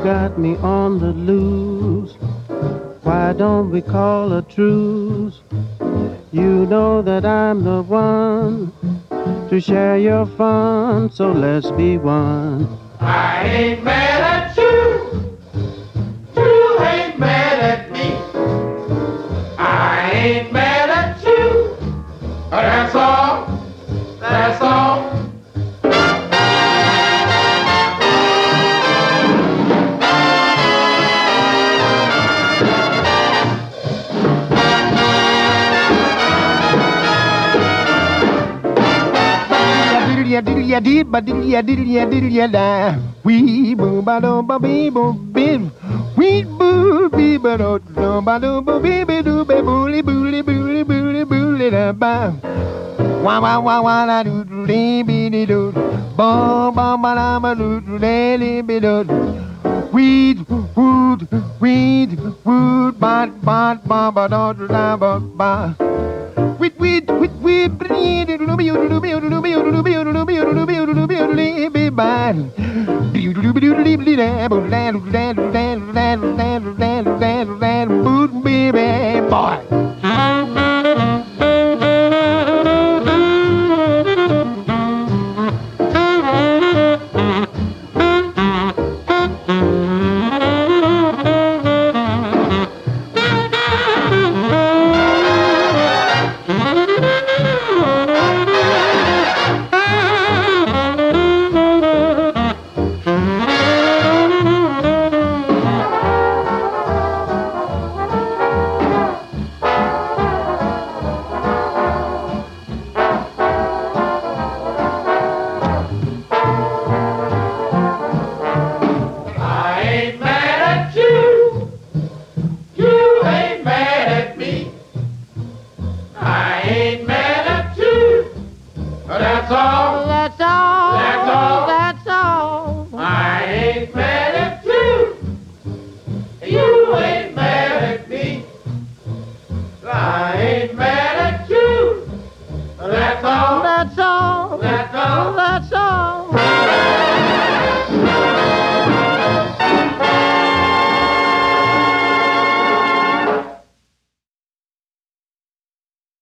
got me on the loose. Why don't we call a truce? You know that I'm the one to share your fun, so let's be one. I ain't mad at you. You ain't mad at me. I ain't mad at you. That's all. That's all. We boo ba do ba be boo be. We boo be ba do ba do ba be be do be bully bully bully bully bully da ba. Wah wah wah wah la do do dee be dee do. Ba ba ba la ba do do dee dee be do. Weed wood ba ba ba ba do do da ba ba. Weed breed do be do be do be do be do be do be do be do be be bad. Boy. That's all. That's all. That's all. That's all. I ain't mad at you. You ain't mad at me. I ain't mad at you. That's all.